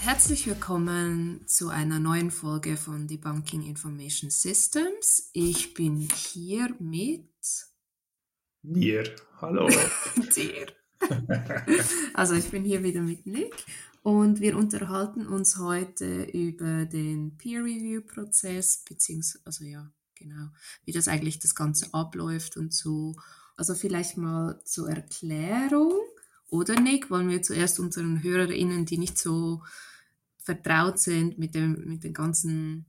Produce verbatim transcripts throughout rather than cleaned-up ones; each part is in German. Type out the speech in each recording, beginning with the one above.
Herzlich willkommen zu einer neuen Folge von Debunking Information Systems. Ich bin hier mit mir. Hallo. dir. Also ich bin hier wieder mit Nick und wir unterhalten uns heute über den Peer-Review-Prozess, beziehungsweise, also ja, genau, wie das eigentlich das Ganze abläuft und so. Also vielleicht mal zur Erklärung. Oder Nick, wollen wir zuerst unseren HörerInnen, die nicht so vertraut sind mit dem, mit den ganzen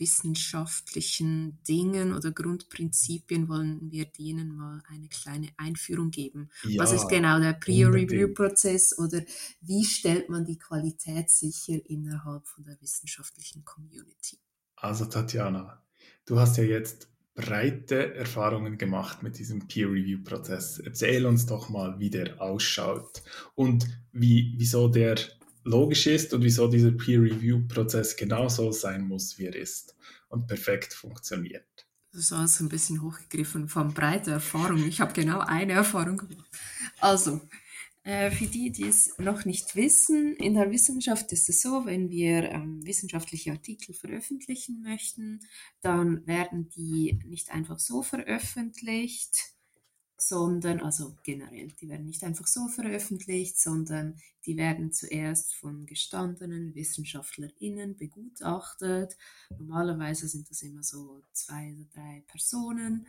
wissenschaftlichen Dingen oder Grundprinzipien, wollen wir denen mal eine kleine Einführung geben. Ja, Was ist genau der unbedingt. Peer-Review-Prozess oder wie stellt man die Qualität sicher innerhalb von der wissenschaftlichen Community? Also Tatjana, du hast ja jetzt breite Erfahrungen gemacht mit diesem Peer-Review-Prozess. Erzähl uns doch mal, wie der ausschaut und wie, wieso der logisch ist und wieso dieser Peer-Review-Prozess genauso sein muss, wie er ist und perfekt funktioniert. Das war jetzt ein bisschen hochgegriffen von breiter Erfahrung. Ich habe genau eine Erfahrung gemacht. Also, äh, für die, die es noch nicht wissen, in der Wissenschaft ist es so, wenn wir ähm, wissenschaftliche Artikel veröffentlichen möchten, dann werden die nicht einfach so veröffentlicht, sondern, also generell, die werden nicht einfach so veröffentlicht, sondern die werden zuerst von gestandenen WissenschaftlerInnen begutachtet. Normalerweise sind das immer so zwei oder drei Personen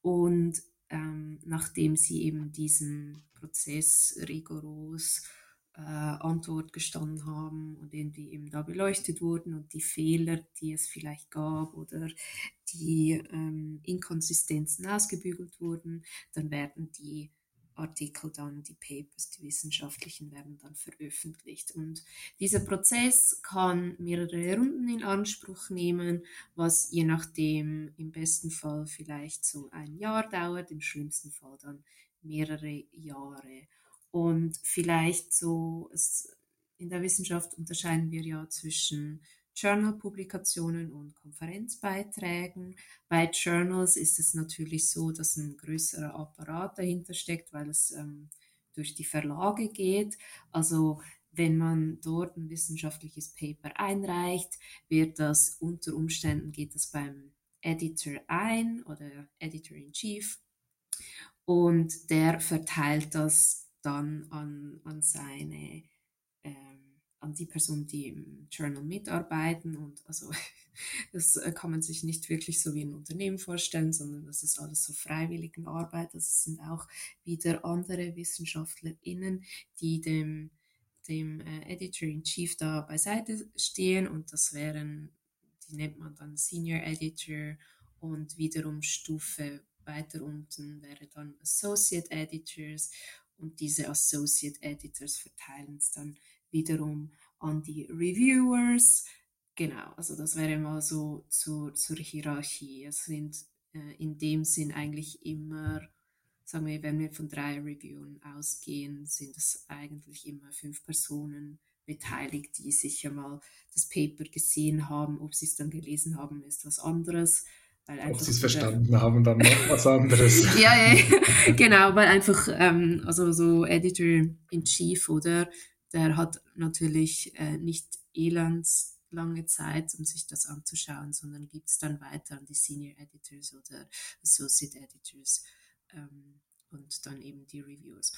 und ähm, nachdem sie eben diesen Prozess rigoros äh, Antwort gestanden haben und irgendwie eben da beleuchtet wurden und die Fehler, die es vielleicht gab oder die ähm, Inkonsistenzen ausgebügelt wurden, dann werden die Artikel dann, die Papers, die wissenschaftlichen werden dann veröffentlicht. Und dieser Prozess kann mehrere Runden in Anspruch nehmen, was je nachdem im besten Fall vielleicht so ein Jahr dauert, im schlimmsten Fall dann mehrere Jahre. Und vielleicht so, es, in der Wissenschaft unterscheiden wir ja zwischen Journal-Publikationen und Konferenzbeiträgen. Bei Journals ist es natürlich so, dass ein größerer Apparat dahinter steckt, weil es ähm, durch die Verlage geht. Also wenn man dort ein wissenschaftliches Paper einreicht, wird das unter Umständen, geht das beim Editor ein oder Editor-in-Chief und der verteilt das dann an, an seine ähm, an die Personen, die im Journal mitarbeiten. Und also das kann man sich nicht wirklich so wie ein Unternehmen vorstellen, sondern das ist alles so Freiwilligenarbeit. Das sind auch wieder andere WissenschaftlerInnen, die dem, dem äh, Editor-in-Chief da beiseite stehen. Und das wären, die nennt man dann Senior Editor und wiederum Stufe weiter unten wäre dann Associate Editors und diese Associate Editors verteilen es dann wiederum an die Reviewers. Genau, also das wäre mal so zur, zur Hierarchie. Es sind äh, in dem Sinn eigentlich immer, sagen wir, wenn wir von drei Reviewen ausgehen, sind es eigentlich immer fünf Personen beteiligt, die sicher mal das Paper gesehen haben. Ob sie es dann gelesen haben, ist was anderes. Weil Ob sie es verstanden haben, dann noch was anderes. ja, ja, genau, weil einfach, ähm, also so Editor-in-Chief, oder, der hat natürlich äh, nicht elends lange Zeit, um sich das anzuschauen, sondern gibt es dann weiter an die Senior Editors oder Associate Editors ähm, und dann eben die Reviews.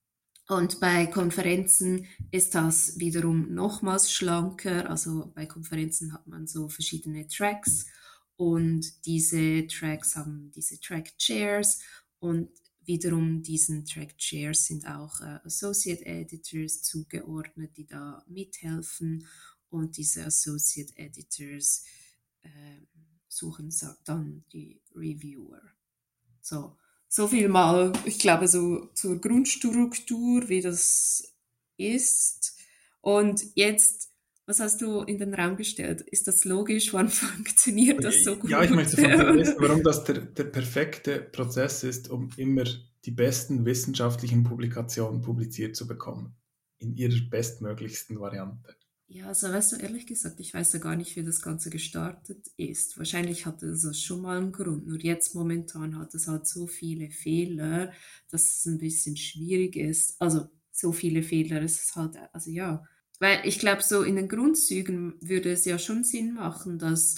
Und bei Konferenzen ist das wiederum nochmals schlanker. Also bei Konferenzen hat man so verschiedene Tracks und diese Tracks haben diese Track Chairs und wiederum diesen Track Chairs sind auch äh, Associate Editors zugeordnet, die da mithelfen und diese Associate Editors äh, suchen dann die Reviewer. So. So viel mal, ich glaube, so zur Grundstruktur, wie das ist. Und jetzt, was hast du in den Raum gestellt? Ist das logisch? Wann funktioniert das so gut? Ja, ich möchte von dir wissen, warum das der, der perfekte Prozess ist, um immer die besten wissenschaftlichen Publikationen publiziert zu bekommen. In ihrer bestmöglichsten Variante. Ja, also weißt du, ehrlich gesagt, ich weiß ja gar nicht, wie das Ganze gestartet ist. Wahrscheinlich hatte das schon mal einen Grund. Nur jetzt momentan hat es halt so viele Fehler, dass es ein bisschen schwierig ist. Also so viele Fehler ist es halt, also ja, Weil ich glaube, so in den Grundzügen würde es ja schon Sinn machen, dass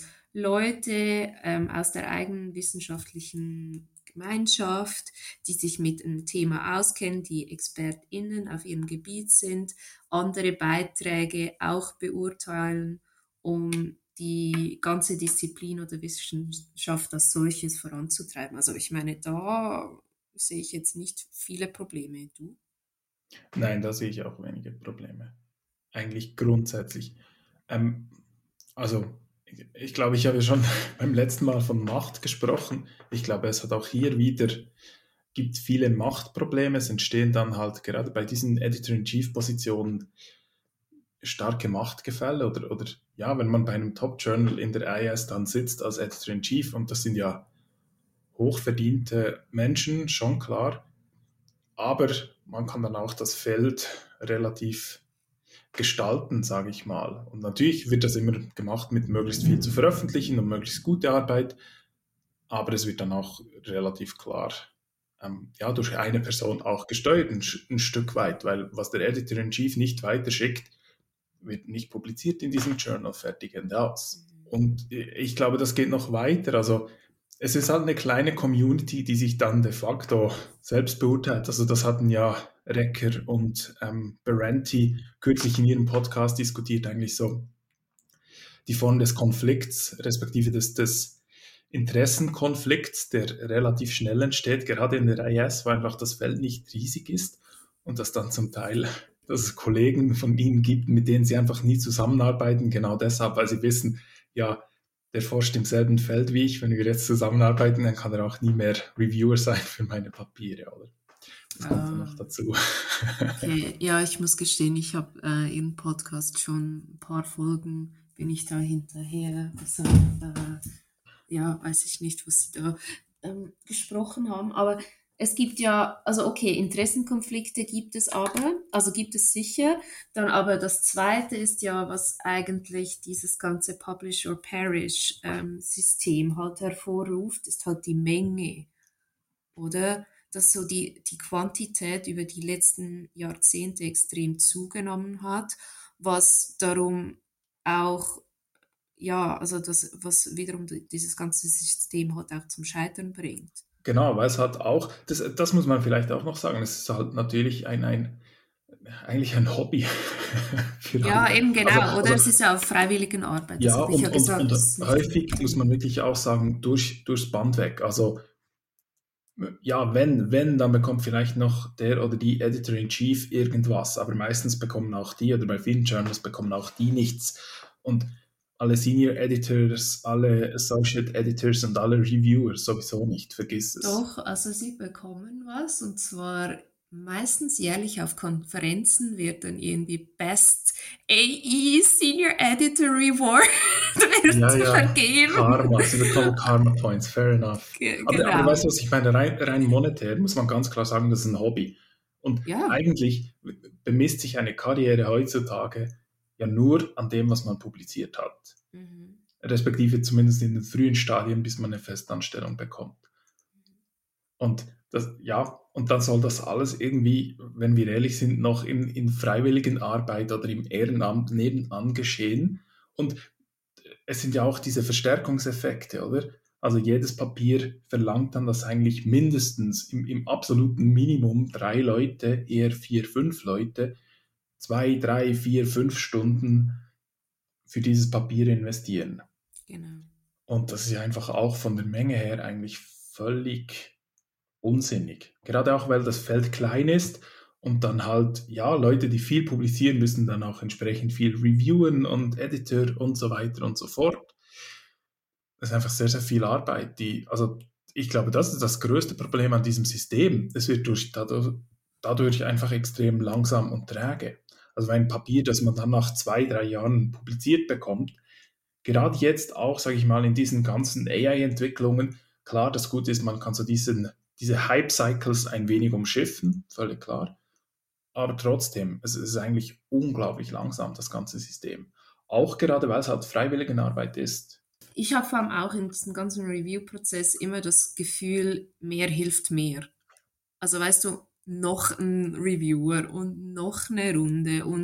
Leute ähm, aus der eigenen wissenschaftlichen Gemeinschaft, die sich mit einem Thema auskennen, die ExpertInnen auf ihrem Gebiet sind, andere Beiträge auch beurteilen, um die ganze Disziplin oder Wissenschaft als solches voranzutreiben. Also ich meine, da sehe ich jetzt nicht viele Probleme. Du? Nein, da sehe ich auch wenige Probleme. Eigentlich grundsätzlich. Ähm, also, ich, ich glaube, ich habe schon beim letzten Mal von Macht gesprochen. Ich glaube, es hat auch hier wieder, gibt viele Machtprobleme. Es entstehen dann halt gerade bei diesen Editor-in-Chief-Positionen starke Machtgefälle oder, oder ja, wenn man bei einem Top-Journal in der I S dann sitzt als Editor-in-Chief und das sind ja hochverdiente Menschen, schon klar, aber man kann dann auch das Feld relativ gestalten, sage ich mal. Und natürlich wird das immer gemacht mit möglichst viel zu veröffentlichen und möglichst gute Arbeit, aber es wird dann auch relativ klar ähm, ja, durch eine Person auch gesteuert, ein, ein Stück weit, weil was der Editor-in-Chief nicht weiterschickt, wird nicht publiziert in diesem Journal, fertig Ende aus. Und ich glaube, das geht noch weiter. Also es ist halt eine kleine Community, die sich dann de facto selbst beurteilt. Also das hatten ja Recker und ähm, Berenti kürzlich in ihrem Podcast diskutiert, eigentlich so die Form des Konflikts, respektive des, des Interessenkonflikts, der relativ schnell entsteht, gerade in der I S, weil einfach das Feld nicht riesig ist und das dann zum Teil, dass es Kollegen von ihnen gibt, mit denen sie einfach nie zusammenarbeiten, genau deshalb, weil sie wissen, ja, der forscht im selben Feld wie ich, wenn wir jetzt zusammenarbeiten, dann kann er auch nie mehr Reviewer sein für meine Papiere, oder? Das kommt dann noch Ah. dazu. Okay, ja, ich muss gestehen, ich habe äh, Ihren Podcast schon ein paar Folgen, bin ich da hinterher. Also, äh, ja, weiß ich nicht, was Sie da ähm, gesprochen haben. Aber es gibt ja, also okay, Interessenkonflikte gibt es aber, also gibt es sicher. Dann aber das Zweite ist ja, was eigentlich dieses ganze Publish or Perish ähm, System halt hervorruft, ist halt die Menge, oder? Dass so die, die Quantität über die letzten Jahrzehnte extrem zugenommen hat, was darum auch, ja, also das, was wiederum dieses ganze System halt auch zum Scheitern bringt. Genau, weil es hat auch, das, das muss man vielleicht auch noch sagen, es ist halt natürlich ein, ein eigentlich ein Hobby für alle. Ja, eben Also, genau, oder? also Es ist ja auf freiwilligen Arbeit, das ja, habe ich ja und, und, gesagt, und das ist nicht häufig muss man anerkennend. wirklich auch sagen, durch, durchs Band weg. Also ja, wenn, wenn, dann bekommt vielleicht noch der oder die Editor-in-Chief irgendwas, aber meistens bekommen auch die, oder bei vielen Journals bekommen auch die nichts. Und alle Senior Editors, alle Associate Editors und alle Reviewers sowieso nicht, vergiss es. Doch, also sie bekommen was und zwar meistens jährlich auf Konferenzen wird dann irgendwie Best A E Senior Editor Reward wird Ja, ja, vergeben. Karma, sie bekommen Karma Points, fair enough. Ge- Aber, aber weißt du, Genau. was ich meine? Rein, rein monetär muss man ganz klar sagen, das ist ein Hobby. Und Ja. eigentlich bemisst sich eine Karriere heutzutage ja nur an dem, was man publiziert hat. Mhm. Respektive zumindest in den frühen Stadien, bis man eine Festanstellung bekommt. Und das, ja, und dann soll das alles irgendwie, wenn wir ehrlich sind, noch in, in freiwilligen Arbeit oder im Ehrenamt nebenan geschehen. Und es sind ja auch diese Verstärkungseffekte, oder? Also jedes Papier verlangt dann, dass eigentlich mindestens im, im absoluten Minimum drei Leute, eher vier, fünf Leute, zwei, drei, vier, fünf Stunden für dieses Papier investieren. Genau. Und das ist ja einfach auch von der Menge her eigentlich völlig unsinnig. Gerade auch, weil das Feld klein ist und dann halt, ja, Leute, die viel publizieren, müssen dann auch entsprechend viel reviewen und Editor und so weiter und so fort. Das ist einfach sehr, sehr viel Arbeit. Die, also ich glaube, das ist das größte Problem an diesem System. Es wird durch, dadurch, dadurch einfach extrem langsam und träge. Also ein Papier, das man dann nach zwei, drei Jahren publiziert bekommt, gerade jetzt auch, sage ich mal, in diesen ganzen A I-Entwicklungen, klar, das Gute ist, man kann so diesen, diese Hype-Cycles ein wenig umschiffen, völlig klar. Aber trotzdem, es ist eigentlich unglaublich langsam, das ganze System. Auch gerade, weil es halt Freiwilligenarbeit ist. Ich habe vor allem auch in diesem ganzen Review-Prozess immer das Gefühl, mehr hilft mehr. Also weißt du, noch ein Reviewer und noch eine Runde und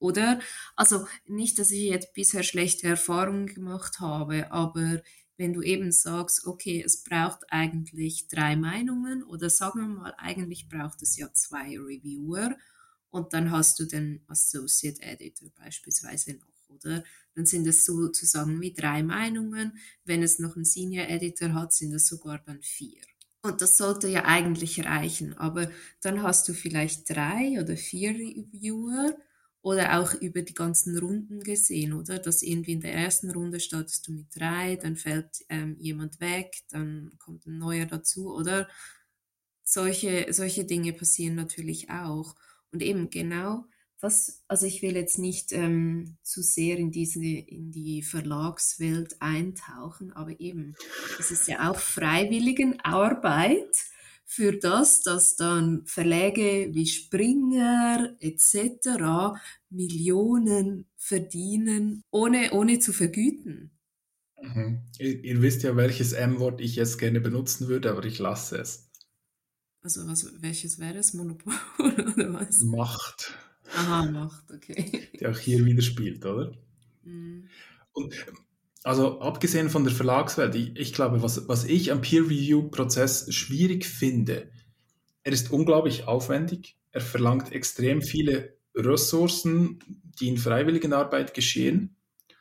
Oder? Also nicht, dass ich jetzt bisher schlechte Erfahrungen gemacht habe, aber wenn du eben sagst, okay, es braucht eigentlich drei Meinungen oder sagen wir mal, eigentlich braucht es ja zwei Reviewer und dann hast du den Associate Editor beispielsweise noch, oder? Dann sind es sozusagen wie drei Meinungen. Wenn es noch einen Senior Editor hat, sind es sogar dann vier. Und das sollte ja eigentlich reichen, aber dann hast du vielleicht drei oder vier Reviewer oder auch über die ganzen Runden gesehen, oder? Dass irgendwie in der ersten Runde startest du mit drei, dann fällt ähm, jemand weg, dann kommt ein neuer dazu, oder? Solche, solche Dinge passieren natürlich auch. Und eben genau, was, also ich will jetzt nicht ähm, zu sehr in diese, in die Verlagswelt eintauchen, aber eben, es ist ja auch Freiwilligenarbeit für das, dass dann Verläge wie Springer et cetera Millionen verdienen, ohne, ohne zu vergüten. Mhm. Ihr, ihr wisst ja, welches M-Wort ich jetzt gerne benutzen würde, aber ich lasse es. Also was, welches wäre es? Monopol oder was? Macht, Aha, Macht, okay. die auch hier wieder spielt, oder? Hm. Und also abgesehen von der Verlagswelt, ich, ich glaube, was, was ich am Peer-Review-Prozess schwierig finde, er ist unglaublich aufwendig, er verlangt extrem viele Ressourcen, die in Freiwilligenarbeit geschehen.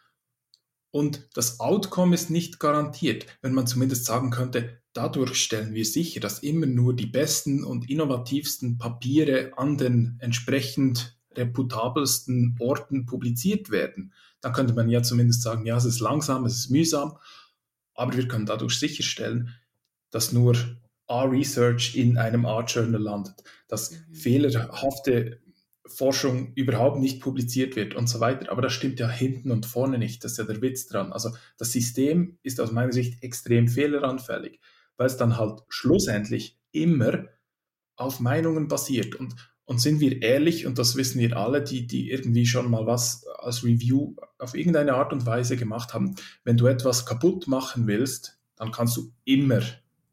Und das Outcome ist nicht garantiert, wenn man zumindest sagen könnte, dadurch stellen wir sicher, dass immer nur die besten und innovativsten Papiere an den entsprechend reputabelsten Orten publiziert werden. Dann könnte man ja zumindest sagen, ja, es ist langsam, es ist mühsam, aber wir können dadurch sicherstellen, dass nur A-Research in einem A-Journal landet, dass Mhm. fehlerhafte Forschung überhaupt nicht publiziert wird und so weiter. Aber das stimmt ja hinten und vorne nicht. Das ist ja der Witz dran. Also das System ist aus meiner Sicht extrem fehleranfällig, weil es dann halt schlussendlich immer auf Meinungen basiert. Und, und sind wir ehrlich, und das wissen wir alle, die, die irgendwie schon mal was als Review auf irgendeine Art und Weise gemacht haben, wenn du etwas kaputt machen willst, dann kannst du immer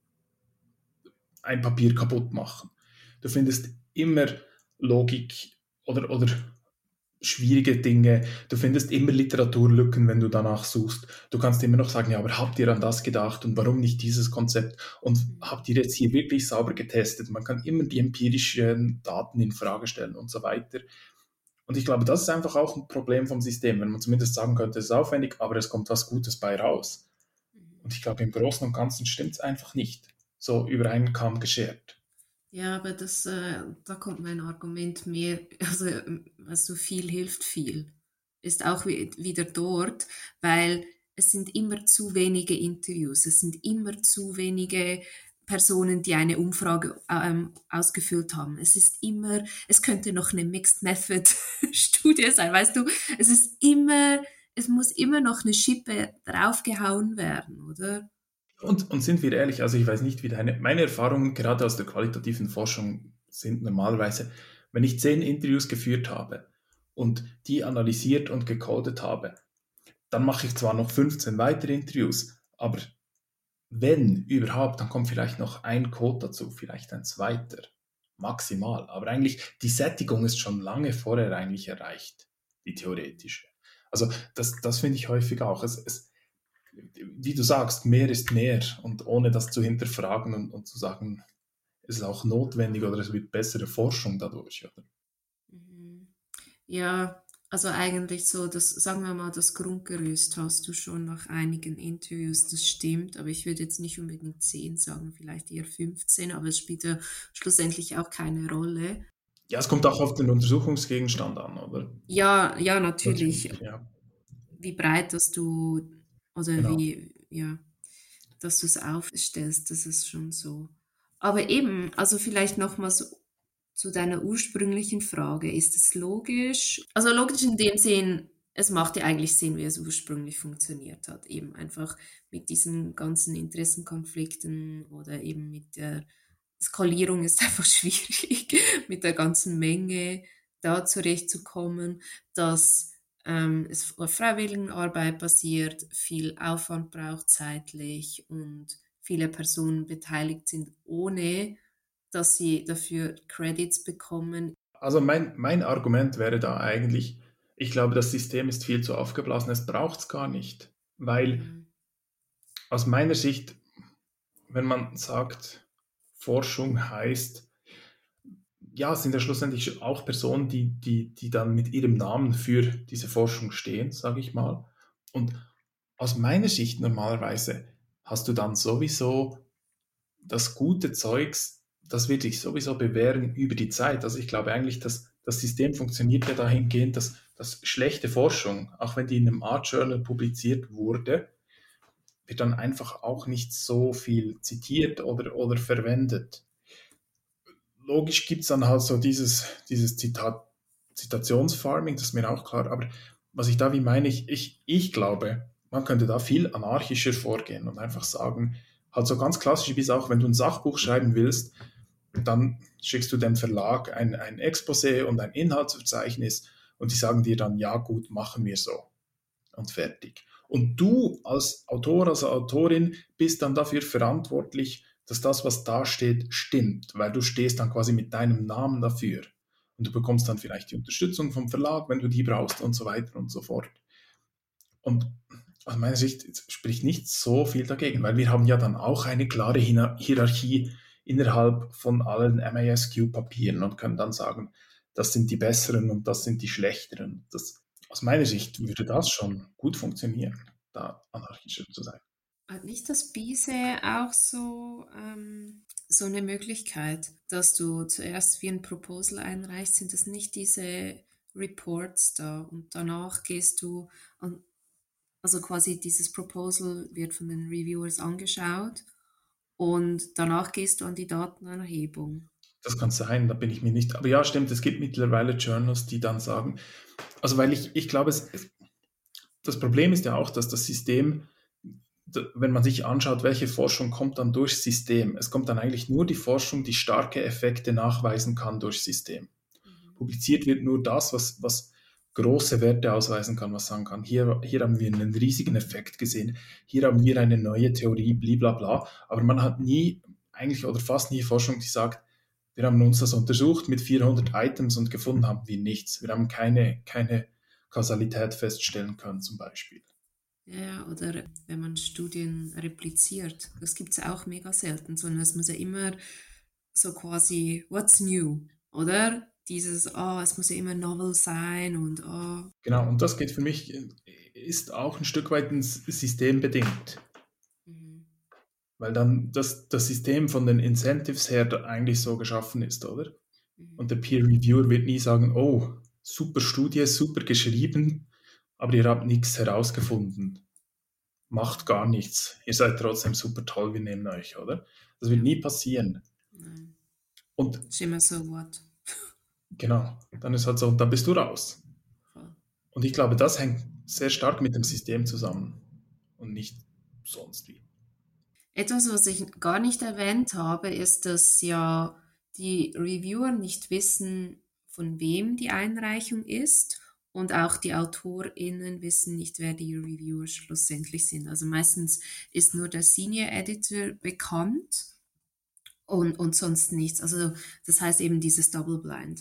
ein Papier kaputt machen. Du findest immer Logik oder, oder schwierige Dinge. Du findest immer Literaturlücken, wenn du danach suchst. Du kannst immer noch sagen, ja, aber habt ihr an das gedacht und warum nicht dieses Konzept? Und Mhm. habt ihr jetzt hier wirklich sauber getestet? Man kann immer die empirischen Daten in Frage stellen und so weiter. Und ich glaube, das ist einfach auch ein Problem vom System, wenn man zumindest sagen könnte, es ist aufwendig, aber es kommt was Gutes bei raus. Mhm. Und ich glaube, im Großen und Ganzen stimmt es einfach nicht. So über einen Kamm geschert. Ja, aber das, äh, da kommt mein Argument mehr, also, ähm, weißt du, viel hilft viel. Ist auch wi- wieder dort, weil es sind immer zu wenige Interviews, es sind immer zu wenige Personen, die eine Umfrage ähm, ausgefüllt haben. Es ist immer, es könnte noch eine Mixed Method Studie sein, weißt du, es ist immer, es muss immer noch eine Schippe draufgehauen werden, oder? Und, und sind wir ehrlich, also ich weiß nicht, wie deine, meine Erfahrungen gerade aus der qualitativen Forschung sind normalerweise, wenn ich zehn Interviews geführt habe und die analysiert und gecodet habe, dann mache ich zwar noch fünfzehn weitere Interviews, aber wenn überhaupt, dann kommt vielleicht noch ein Code dazu, vielleicht ein zweiter, maximal. Aber eigentlich die Sättigung ist schon lange vorher eigentlich erreicht, die theoretische. Also das, das finde ich häufig auch. Es, es, wie du sagst, mehr ist mehr und ohne das zu hinterfragen und, und zu sagen, es ist auch notwendig oder es wird bessere Forschung dadurch. Oder? Mhm. Ja, also eigentlich so, das, sagen wir mal, das Grundgerüst hast du schon nach einigen Interviews, das stimmt, aber ich würde jetzt nicht unbedingt zehn sagen, vielleicht eher fünfzehn, aber es spielt ja schlussendlich auch keine Rolle. Ja, es kommt auch auf den Untersuchungsgegenstand an, oder? Ja, ja, natürlich, Natürlich, ja, wie breit dass du, oder genau. wie, ja, dass du es aufstellst, das ist schon so. Aber eben, also vielleicht nochmals zu deiner ursprünglichen Frage, ist es logisch? Also logisch in dem Sinn, es macht ja eigentlich Sinn, wie es ursprünglich funktioniert hat. Eben einfach mit diesen ganzen Interessenkonflikten oder eben mit der Skalierung ist einfach schwierig, mit der ganzen Menge da zurechtzukommen, dass ähm, es auf Freiwilligenarbeit basiert, viel Aufwand braucht zeitlich und viele Personen beteiligt sind, ohne dass sie dafür Credits bekommen. Also mein, mein Argument wäre da eigentlich, Ich glaube, das System ist viel zu aufgeblasen, es braucht es gar nicht, weil Mhm. aus meiner Sicht, wenn man sagt, Forschung heißt, ja, es sind ja schlussendlich auch Personen, die, die, die dann mit ihrem Namen für diese Forschung stehen, sage ich mal. Und aus meiner Sicht normalerweise hast du dann sowieso das gute Zeugs, das wird sich sowieso bewähren über die Zeit. Also ich glaube eigentlich, dass das System funktioniert ja dahingehend, dass, dass schlechte Forschung, auch wenn die in einem Art Journal publiziert wurde, wird dann einfach auch nicht so viel zitiert oder, oder verwendet. Logisch gibt es dann halt so dieses, dieses Zitat, Zitationsfarming, das ist mir auch klar, aber was ich da wie meine, ich, ich, ich glaube, man könnte da viel anarchischer vorgehen und einfach sagen, halt so ganz klassisch wie es auch, wenn du ein Sachbuch schreiben willst, dann schickst du dem Verlag ein, ein Exposé und ein Inhaltsverzeichnis und die sagen dir dann, ja gut, machen wir so und fertig. Und du als Autor, als Autorin bist dann dafür verantwortlich, dass das, was da steht, stimmt, weil du stehst dann quasi mit deinem Namen dafür. Und du bekommst dann vielleicht die Unterstützung vom Verlag, wenn du die brauchst und so weiter und so fort. Und aus meiner Sicht spricht nicht so viel dagegen, weil wir haben ja dann auch eine klare Hierarchie innerhalb von allen M A S Q-Papieren und können dann sagen, das sind die besseren und das sind die schlechteren. Das, aus meiner Sicht würde das schon gut funktionieren, da anarchischer zu sein. Hat nicht das Bise auch so, ähm, so eine Möglichkeit, dass du zuerst wie ein Proposal einreichst, sind das nicht diese Reports da und danach gehst du an, also quasi dieses Proposal wird von den Reviewers angeschaut und danach gehst du an die Datenerhebung. Das kann sein, da bin ich mir nicht. Aber ja, stimmt, es gibt mittlerweile Journals, die dann sagen, also weil ich, ich glaube, es, das Problem ist ja auch, dass das System, wenn man sich anschaut, welche Forschung kommt dann durchs System, es kommt dann eigentlich nur die Forschung, die starke Effekte nachweisen kann durchs System. Mhm. Publiziert wird nur das, was, was große Werte ausweisen kann, was sagen kann. Hier, hier haben wir einen riesigen Effekt gesehen, hier haben wir eine neue Theorie, blablabla. Aber man hat nie, eigentlich oder fast nie Forschung, die sagt, wir haben uns das untersucht mit vierhundert Items und gefunden haben wir nichts. Wir haben keine, keine Kausalität feststellen können, zum Beispiel. Ja, oder wenn man Studien repliziert, das gibt es auch mega selten, sondern es muss ja immer so quasi, what's new, oder? Dieses, oh, es muss ja immer novel sein und oh. Genau, und das geht für mich, ist auch ein Stück weit ins System bedingt. Mhm. Weil dann das, das System von den Incentives her eigentlich so geschaffen ist, oder? Mhm. Und der Peer Reviewer wird nie sagen, oh, super Studie, super geschrieben, aber ihr habt nichts herausgefunden. Macht Mhm. gar nichts. Ihr seid trotzdem super toll, wir nehmen euch, oder? Das wird Ja, nie passieren. nein. Und Ist immer so what. genau, dann ist halt so, dann bist du raus. Voll. Und ich glaube, das hängt sehr stark mit dem System zusammen und nicht sonst wie. Etwas, was ich gar nicht erwähnt habe, ist, dass ja die Reviewer nicht wissen, von wem die Einreichung ist und auch die AutorInnen wissen nicht, wer die Reviewer schlussendlich sind. Also meistens ist nur der Senior Editor bekannt und, und sonst nichts. Also das heißt eben dieses Double Blind.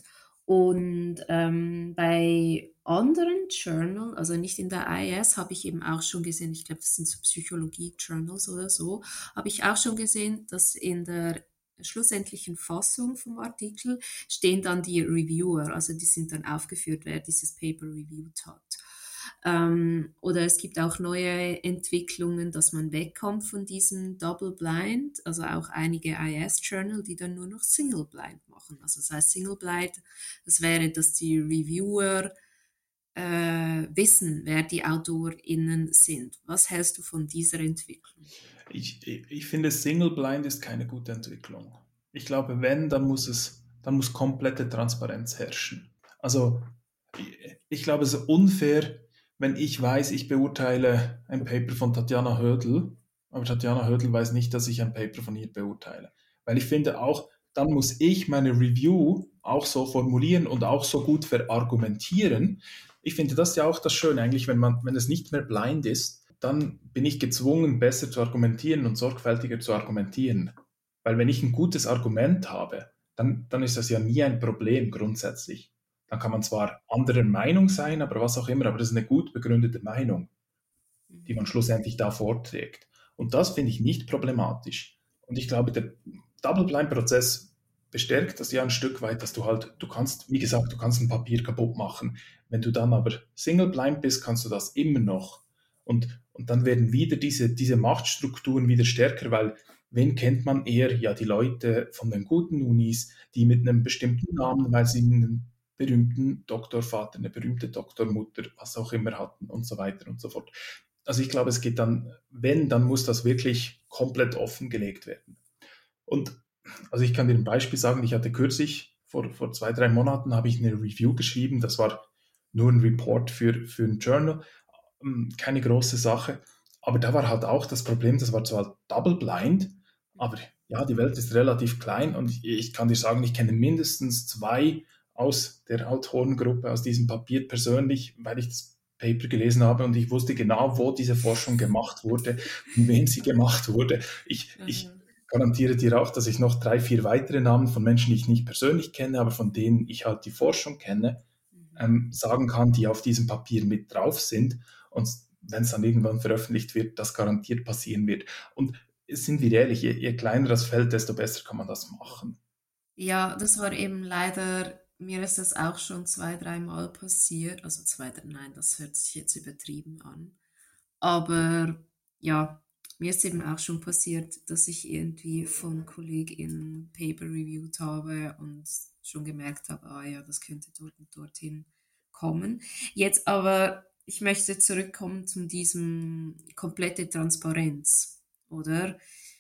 Und ähm, bei anderen Journal, also nicht in der I S, habe ich eben auch schon gesehen, ich glaube, das sind so Psychologie-Journals oder so, habe ich auch schon gesehen, dass in der schlussendlichen Fassung vom Artikel stehen dann die Reviewer, also die sind dann aufgeführt, wer dieses Paper reviewed hat. Ähm, oder es gibt auch neue Entwicklungen, dass man wegkommt von diesem Double Blind, also auch einige I S-Journal, die dann nur noch Single Blind machen. Also das heißt Single Blind, das wäre, dass die Reviewer äh, wissen, wer die AutorInnen sind. Was hältst du von dieser Entwicklung? Ich, ich, ich finde, Single Blind ist keine gute Entwicklung. Ich glaube, wenn, dann muss es, dann muss komplette Transparenz herrschen. Also, ich, ich glaube, es ist unfair, wenn ich weiß, ich beurteile ein Paper von Tatjana Hödl, aber Tatjana Hödl weiß nicht, dass ich ein Paper von ihr beurteile. Weil ich finde auch, dann muss ich meine Review auch so formulieren und auch so gut verargumentieren. Ich finde das ja auch das Schöne eigentlich, wenn man, wenn es nicht mehr blind ist, dann bin ich gezwungen, besser zu argumentieren und sorgfältiger zu argumentieren. Weil wenn ich ein gutes Argument habe, dann, dann ist das ja nie ein Problem grundsätzlich. dann kann man zwar anderer Meinung sein, aber was auch immer, aber das ist eine gut begründete Meinung, die man Mhm. schlussendlich da vorträgt. Und das finde ich nicht problematisch. Und ich glaube, der Double-Blind-Prozess bestärkt das ja ein Stück weit, dass du halt, du kannst, wie gesagt, du kannst ein Papier kaputt machen. Wenn du dann aber Single-Blind bist, kannst du das immer noch. Und, und dann werden wieder diese, diese Machtstrukturen wieder stärker, weil wen kennt man eher? Ja, die Leute von den guten Unis, die mit einem bestimmten Namen, weil sie einen berühmten Doktorvater, eine berühmte Doktormutter, was auch immer hatten und so weiter und so fort. Also ich glaube, es geht dann, wenn, dann muss das wirklich komplett offengelegt werden. Und also ich kann dir ein Beispiel sagen, ich hatte kürzlich, vor, vor zwei, drei Monaten, habe ich eine Review geschrieben, das war nur ein Report für, für ein Journal, ähm, keine große Sache, aber da war halt auch das Problem, das war zwar double blind, aber ja, die Welt ist relativ klein und ich kann dir sagen, ich kenne mindestens zwei aus der Autorengruppe, aus diesem Papier persönlich, weil ich das Paper gelesen habe und ich wusste genau, wo diese Forschung gemacht wurde, von wem sie gemacht wurde. Ich, ich Aha. garantiere dir auch, dass ich noch drei, vier weitere Namen von Menschen, die ich nicht persönlich kenne, aber von denen ich halt die Forschung kenne, Mhm. ähm, sagen kann, die auf diesem Papier mit drauf sind. Und wenn es dann irgendwann veröffentlicht wird, das garantiert passieren wird. Und sind wir ehrlich, je, je kleiner das Feld, desto besser kann man das machen. Ja, das war eben leider, mir ist das auch schon zwei, dreimal passiert. Also zwei, drei, nein, das hört sich jetzt übertrieben an. Aber ja, mir ist eben auch schon passiert, dass ich irgendwie von KollegInnen Paper reviewed habe und schon gemerkt habe, ah ja, das könnte dort und dorthin kommen. Jetzt aber, ich möchte zurückkommen zu diesem komplette Transparenz, oder?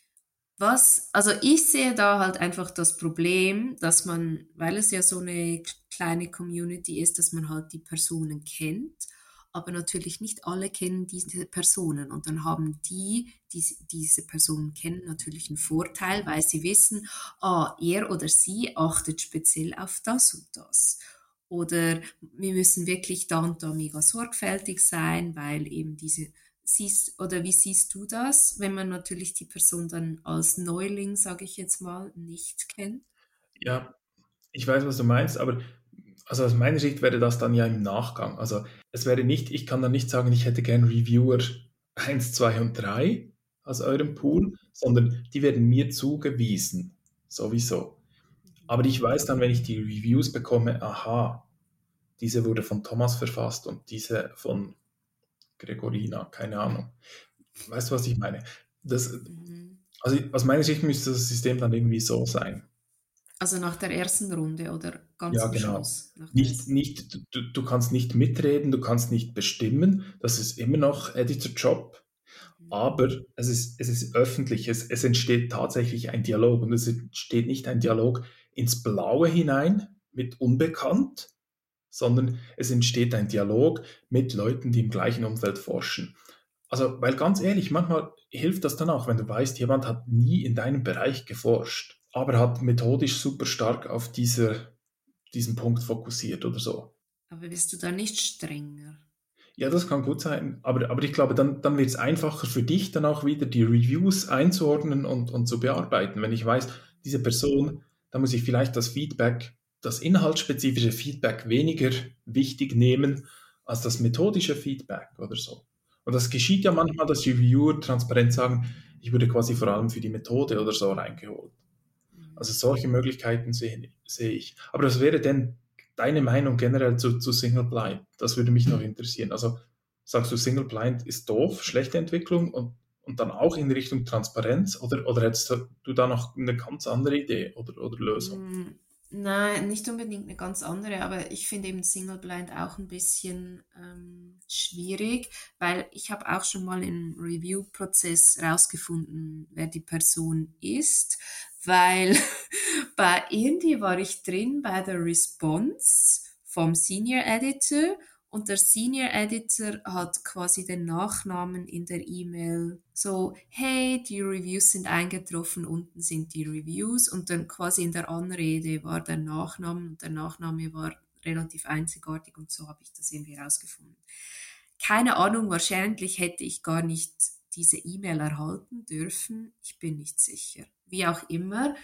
Was, also ich sehe da halt einfach das Problem, dass man, weil es ja so eine kleine Community ist, dass man halt die Personen kennt, aber natürlich nicht alle kennen diese Personen. Und dann haben die, die diese Personen kennen, natürlich einen Vorteil, weil sie wissen, ah, er oder sie achtet speziell auf das und das. Oder wir müssen wirklich da und da mega sorgfältig sein, weil eben diese siehst oder wie siehst du das, wenn man natürlich die Person dann als Neuling, sage ich jetzt mal, nicht kennt? Ja, ich weiß, was du meinst, aber also aus meiner Sicht wäre das dann ja im Nachgang. Also es wäre nicht, ich kann dann nicht sagen, ich hätte gern Reviewer eins, zwei und drei aus eurem Pool, sondern die werden mir zugewiesen, sowieso. Aber ich weiß dann, wenn ich die Reviews bekomme, aha, diese wurde von Thomas verfasst und diese von Gregorina, keine Ahnung. Weißt du, was ich meine? Das, Mhm. also aus meiner Sicht müsste das System dann irgendwie so sein. Also nach der ersten Runde oder ganz Ja, am genau. Schluss, nach der Nicht, ersten. nicht, du, du kannst nicht mitreden, du kannst nicht bestimmen. Das ist immer noch Editor-Job, Mhm. aber es ist, es ist öffentlich. Es, es entsteht tatsächlich ein Dialog und es entsteht nicht ein Dialog ins Blaue hinein mit Unbekannt, sondern es entsteht ein Dialog mit Leuten, die im gleichen Umfeld forschen. Also, weil ganz ehrlich, manchmal hilft das dann auch, wenn du weißt, jemand hat nie in deinem Bereich geforscht, aber hat methodisch super stark auf diese, diesen Punkt fokussiert oder so. Aber bist du da nicht strenger? Ja, das kann gut sein, aber, aber ich glaube, dann, dann wird es einfacher für dich, dann auch wieder die Reviews einzuordnen und, und zu bearbeiten. Wenn ich weiß, diese Person, da muss ich vielleicht das Feedback, das inhaltsspezifische Feedback weniger wichtig nehmen als das methodische Feedback oder so. Und das geschieht ja manchmal, dass Reviewer transparent sagen, ich wurde quasi vor allem für die Methode oder so reingeholt. Also Mhm. solche Möglichkeiten sehe, sehe ich. Aber was wäre denn deine Meinung generell zu, zu Single Blind? Das würde mich noch interessieren. Also sagst du, Single Blind ist doof, schlechte Entwicklung und, und dann auch in Richtung Transparenz? Oder, oder hättest du da noch eine ganz andere Idee oder, oder Lösung? Mm, Nein, nicht unbedingt eine ganz andere, aber ich finde eben Single Blind auch ein bisschen ähm, schwierig, weil ich habe auch schon mal im Review-Prozess rausgefunden, wer die Person ist, weil bei irgendwie war ich drin bei der Response vom Senior Editor und der Senior Editor hat quasi den Nachnamen in der E-Mail so, hey, die Reviews sind eingetroffen, unten sind die Reviews und dann quasi in der Anrede war der Nachname und der Nachname war relativ einzigartig und so habe ich das irgendwie rausgefunden. Keine Ahnung, wahrscheinlich hätte ich gar nicht diese E-Mail erhalten dürfen. Ich bin nicht sicher. Wie auch immer,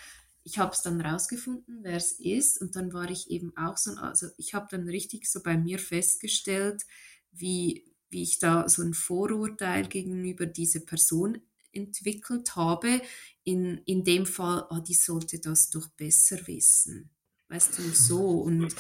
ich habe es dann rausgefunden, wer es ist und dann war ich eben auch so, also ich habe dann richtig so bei mir festgestellt, wie, wie ich da so ein Vorurteil gegenüber dieser Person entwickelt habe, in, in dem Fall, ah, die sollte das doch besser wissen. Weißt du, so und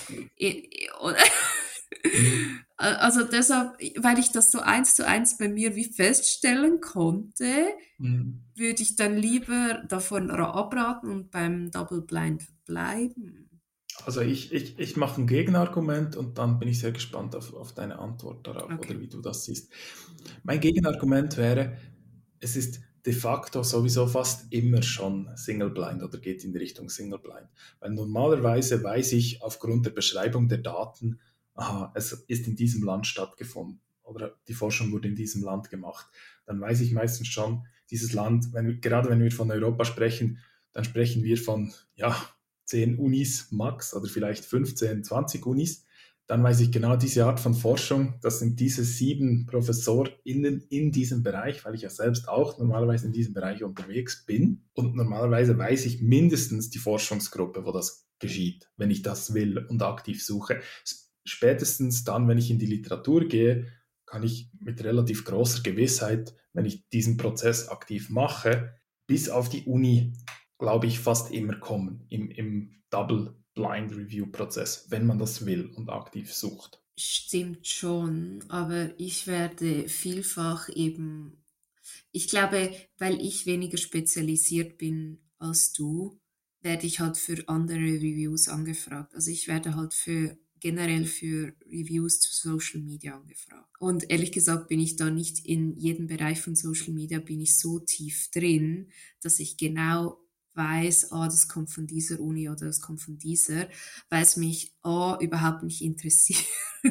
Mhm. also deshalb, weil ich das so eins zu eins bei mir wie feststellen konnte, Mhm. würde ich dann lieber davon abraten und beim Double Blind bleiben. Also ich, ich, ich mache ein Gegenargument und dann bin ich sehr gespannt auf, auf deine Antwort darauf oder Okay. wie du das siehst. Mein Gegenargument wäre, es ist de facto sowieso fast immer schon Single Blind oder geht in die Richtung Single Blind. Weil normalerweise weiß ich aufgrund der Beschreibung der Daten, aha, es ist in diesem Land stattgefunden oder die Forschung wurde in diesem Land gemacht. Dann weiß ich meistens schon, dieses Land, wenn, gerade wenn wir von Europa sprechen, dann sprechen wir von, ja, zehn Unis max oder vielleicht fünfzehn, zwanzig Unis, dann weiß ich genau diese Art von Forschung, das sind diese sieben ProfessorInnen in diesem Bereich, weil ich ja selbst auch normalerweise in diesem Bereich unterwegs bin. Und normalerweise weiß ich mindestens die Forschungsgruppe, wo das geschieht, wenn ich das will und aktiv suche. Spätestens dann, wenn ich in die Literatur gehe, kann ich mit relativ großer Gewissheit, wenn ich diesen Prozess aktiv mache, bis auf die Uni, glaube ich, fast immer kommen im, im Double Blind Review Prozess, wenn man das will und aktiv sucht. Stimmt schon, aber ich werde vielfach eben, ich glaube, weil ich weniger spezialisiert bin als du, werde ich halt für andere Reviews angefragt. Also ich werde halt für generell für Reviews zu Social Media angefragt. Und ehrlich gesagt bin ich da nicht in jedem Bereich von Social Media bin ich so tief drin, dass ich genau weiß, ah, das kommt von dieser Uni oder das kommt von dieser, weil es mich A, überhaupt nicht interessiert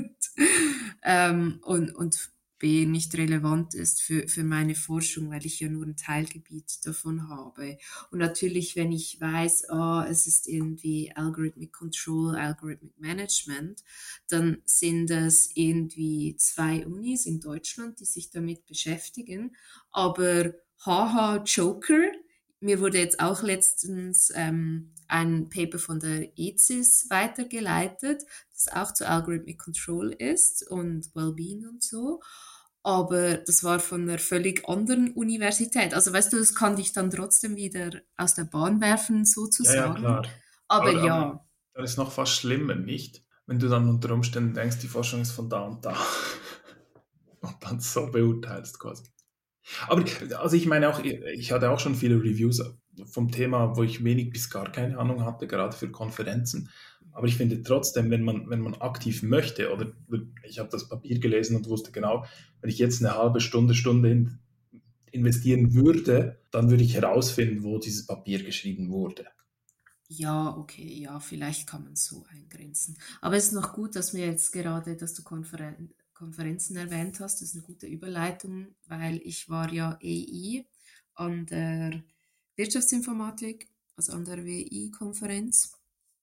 ähm, und, und B, nicht relevant ist für, für meine Forschung, weil ich ja nur ein Teilgebiet davon habe. Und natürlich, wenn ich weiß, ah, es ist irgendwie Algorithmic Control, Algorithmic Management, dann sind es irgendwie zwei Unis in Deutschland, die sich damit beschäftigen. Aber haha, Joker, mir wurde jetzt auch letztens ähm, ein Paper von der E Z I S weitergeleitet, das auch zu Algorithmic Control ist und Wellbeing und so. Aber das war von einer völlig anderen Universität. Also weißt du, das kann dich dann trotzdem wieder aus der Bahn werfen, Ja, ja, sozusagen. klar. Aber Aber, aber ja, das ist noch fast schlimmer, nicht? Wenn du dann unter Umständen denkst, die Forschung ist von da und da und dann so beurteilst quasi. Aber also ich meine auch, ich hatte auch schon viele Reviews vom Thema, wo ich wenig bis gar keine Ahnung hatte, gerade für Konferenzen. Aber ich finde trotzdem, wenn man, wenn man aktiv möchte, oder ich habe das Papier gelesen und wusste genau, wenn ich jetzt eine halbe Stunde, Stunde in, investieren würde, dann würde ich herausfinden, wo dieses Papier geschrieben wurde. ja, okay, ja, vielleicht kann man es so eingrenzen. Aber es ist noch gut, dass wir jetzt gerade, dass du Konferen Konferenzen erwähnt hast. Das ist eine gute Überleitung, weil ich war ja E I an der Wirtschaftsinformatik, also an der W I-Konferenz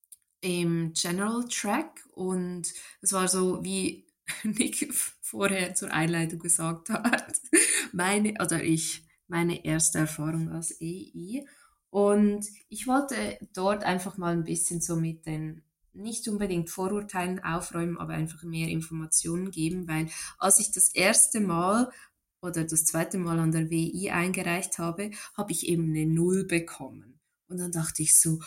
im General Track und es war so, wie Nick vorher zur Einleitung gesagt hat, meine, oder ich, meine erste Erfahrung als E I. Und ich wollte dort einfach mal ein bisschen so mit den nicht unbedingt Vorurteilen aufräumen, aber einfach mehr Informationen geben, weil als ich das erste Mal oder das zweite Mal an der W I eingereicht habe, habe ich eben eine Null bekommen. Und dann dachte ich so,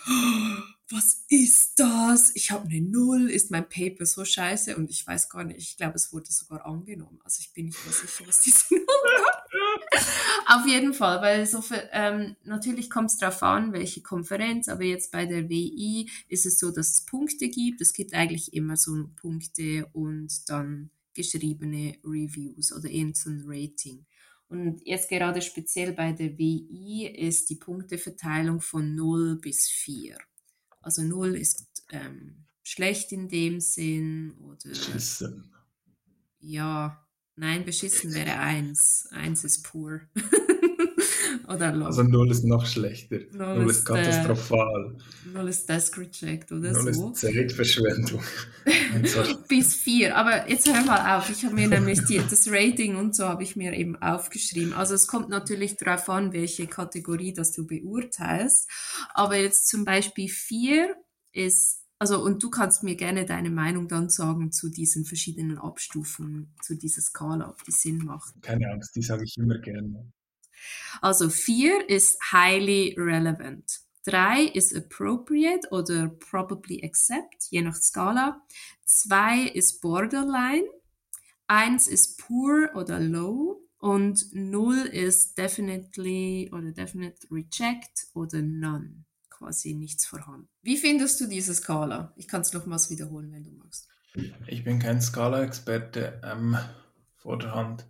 was ist das? Ich habe eine Null, ist mein Paper so scheiße? Und ich weiß gar nicht, ich glaube, es wurde sogar angenommen. Also ich bin nicht mehr sicher, was diese Null war. Auf jeden Fall, weil so viel, ähm, natürlich kommt es darauf an, welche Konferenz, aber jetzt bei der W I ist es so, dass es Punkte gibt. Es gibt eigentlich immer so Punkte und dann geschriebene Reviews oder eben so ein Rating. Und jetzt gerade speziell bei der W I ist die Punkteverteilung von null bis vier. Also null ist ähm, schlecht in dem Sinn oder Beschissen. ja, nein, beschissen wäre eins. Eins ist pur. Oder Also low. null ist noch schlechter. Null Null ist ist, äh, katastrophal. null ist Desk Reject oder Null ist so. Zeitverschwendung. Nein, sorry. Bis vier. Aber jetzt hör mal auf. Ich habe mir nämlich die, das Rating und so habe ich mir eben aufgeschrieben. Also es kommt natürlich darauf an, welche Kategorie das du beurteilst. Aber jetzt zum Beispiel vier ist, also und du kannst mir gerne deine Meinung dann sagen zu diesen verschiedenen Abstufungen, zu dieser Skala, ob die Sinn macht. Keine Angst, die sage ich immer gerne. Also vier ist highly relevant. Drei ist appropriate oder probably accept, je nach Skala. Zwei ist borderline. Eins ist poor oder low. Und null ist definitely oder definite reject oder none. Quasi nichts vorhanden. Wie findest du diese Skala? Ich kann es nochmals wiederholen, wenn du magst. Ich bin kein Skala-Experte ähm, vor der Hand.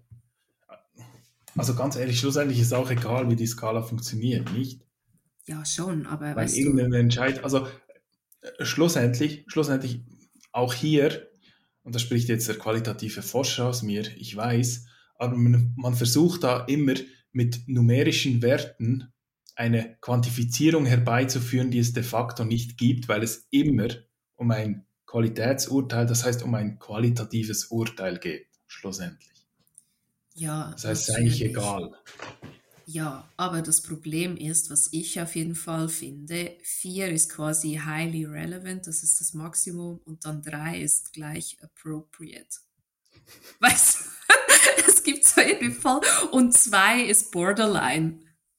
Also ganz ehrlich, schlussendlich ist auch egal, wie die Skala funktioniert, nicht? Ja, schon, aber Weil weißt du, irgendein Entscheid, also äh, schlussendlich, schlussendlich auch hier, und da spricht jetzt der qualitative Forscher aus mir, ich weiß, aber man, man versucht da immer mit numerischen Werten eine Quantifizierung herbeizuführen, die es de facto nicht gibt, weil es immer um ein Qualitätsurteil, das heißt um ein qualitatives Urteil geht, schlussendlich. ja, Das heißt, es ist eigentlich natürlich. egal. Ja, aber das Problem ist, was ich auf jeden Fall finde, vier ist quasi highly relevant, das ist das Maximum, und dann drei ist gleich appropriate. Weißt du, es gibt so irgendwie voll, und zwei ist borderline.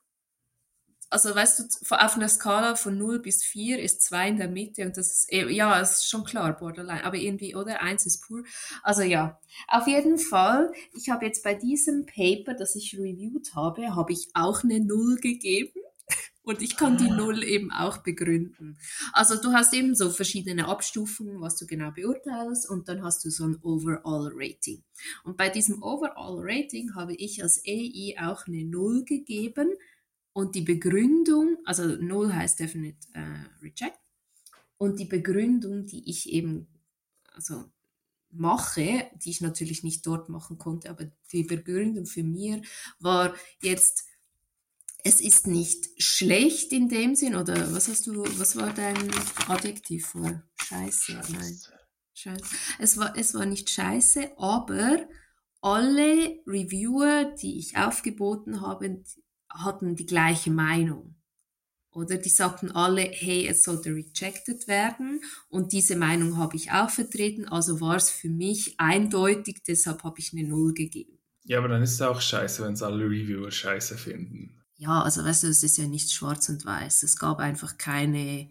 Also weißt du, auf einer Skala von null bis vier ist zwei in der Mitte und das ist, eh- ja, ist schon klar, borderline, aber irgendwie, oder? Eins ist pur. Also ja, auf jeden Fall, ich habe jetzt bei diesem Paper, das ich reviewed habe, habe ich auch eine Null gegeben. Und ich kann die Null eben auch begründen. Also du hast eben so verschiedene Abstufungen, was du genau beurteilst, und dann hast du so ein Overall Rating. Und bei diesem Overall Rating habe ich als A I auch eine Null gegeben, und die Begründung, also Null heißt Definite äh, Reject, und die Begründung, die ich eben also mache, die ich natürlich nicht dort machen konnte, aber die Begründung für mir war jetzt, es ist nicht schlecht in dem Sinn, oder was hast du, was war dein Adjektiv für Scheiße? Nein, Scheiße. scheiße. Es war, es war nicht scheiße, aber alle Reviewer, die ich aufgeboten habe, hatten die gleiche Meinung. Oder die sagten alle, hey, es sollte rejected werden. Und diese Meinung habe ich auch vertreten. Also war es für mich eindeutig, deshalb habe ich eine Null gegeben. Ja, aber dann ist es auch scheiße, wenn es alle Reviewer scheiße finden. Ja, also weißt du, es ist ja nicht schwarz und weiß. Es gab einfach keine,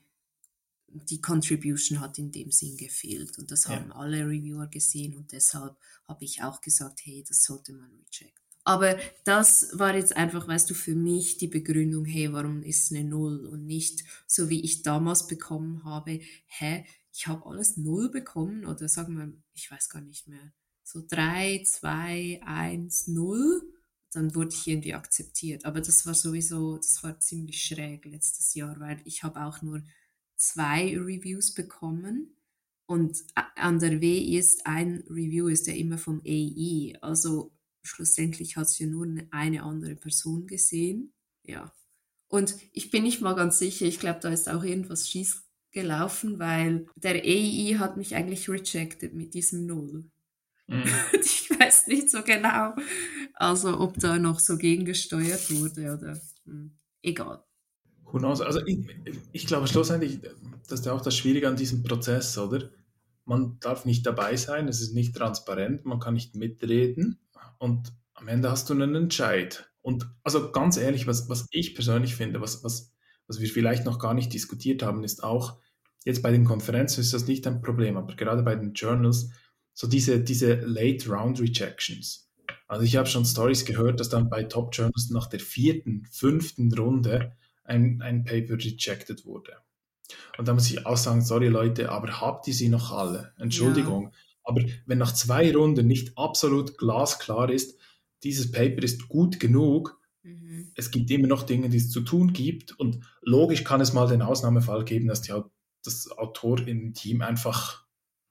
die Contribution hat in dem Sinn gefehlt. Und das Ja. haben alle Reviewer gesehen und deshalb habe ich auch gesagt, hey, das sollte man rejecten. Aber das war jetzt einfach, weißt du, für mich die Begründung, hey, warum ist eine Null und nicht so, wie ich damals bekommen habe, hä, ich habe alles Null bekommen oder sagen wir, ich weiß gar nicht mehr, so drei, zwei, eins, null, dann wurde ich irgendwie akzeptiert. Aber das war sowieso, das war ziemlich schräg letztes Jahr, weil ich habe auch nur zwei Reviews bekommen. Und an der W ist, ein Review ist ja immer vom A I. Also schlussendlich hat es ja nur eine andere Person gesehen. Ja. Und ich bin nicht mal ganz sicher, ich glaube, da ist auch irgendwas schief gelaufen, weil der A I hat mich eigentlich rejected mit diesem Null. Mhm. Ich weiß nicht so genau, also ob da noch so gegengesteuert wurde oder hm, egal. Who knows? Also ich, ich glaube schlussendlich, das ist ja auch das Schwierige an diesem Prozess, oder? Man darf nicht dabei sein, es ist nicht transparent, man kann nicht mitreden und am Ende hast du einen Entscheid. Und also ganz ehrlich, was, was ich persönlich finde, was, was, was wir vielleicht noch gar nicht diskutiert haben, ist auch, jetzt bei den Konferenzen ist das nicht ein Problem, aber gerade bei den Journals, so diese, diese Late Round Rejections. Also ich habe schon Stories gehört, dass dann bei Top Journals nach der vierten, fünften Runde ein, ein Paper rejected wurde. Und da muss ich auch sagen, sorry Leute, aber habt ihr sie noch alle? Ja. Entschuldigung. Aber wenn nach zwei Runden nicht absolut glasklar ist, dieses Paper ist gut genug, Mhm. es gibt immer noch Dinge, die es zu tun gibt. Und logisch kann es mal den Ausnahmefall geben, dass die, das Autorinnen-Team einfach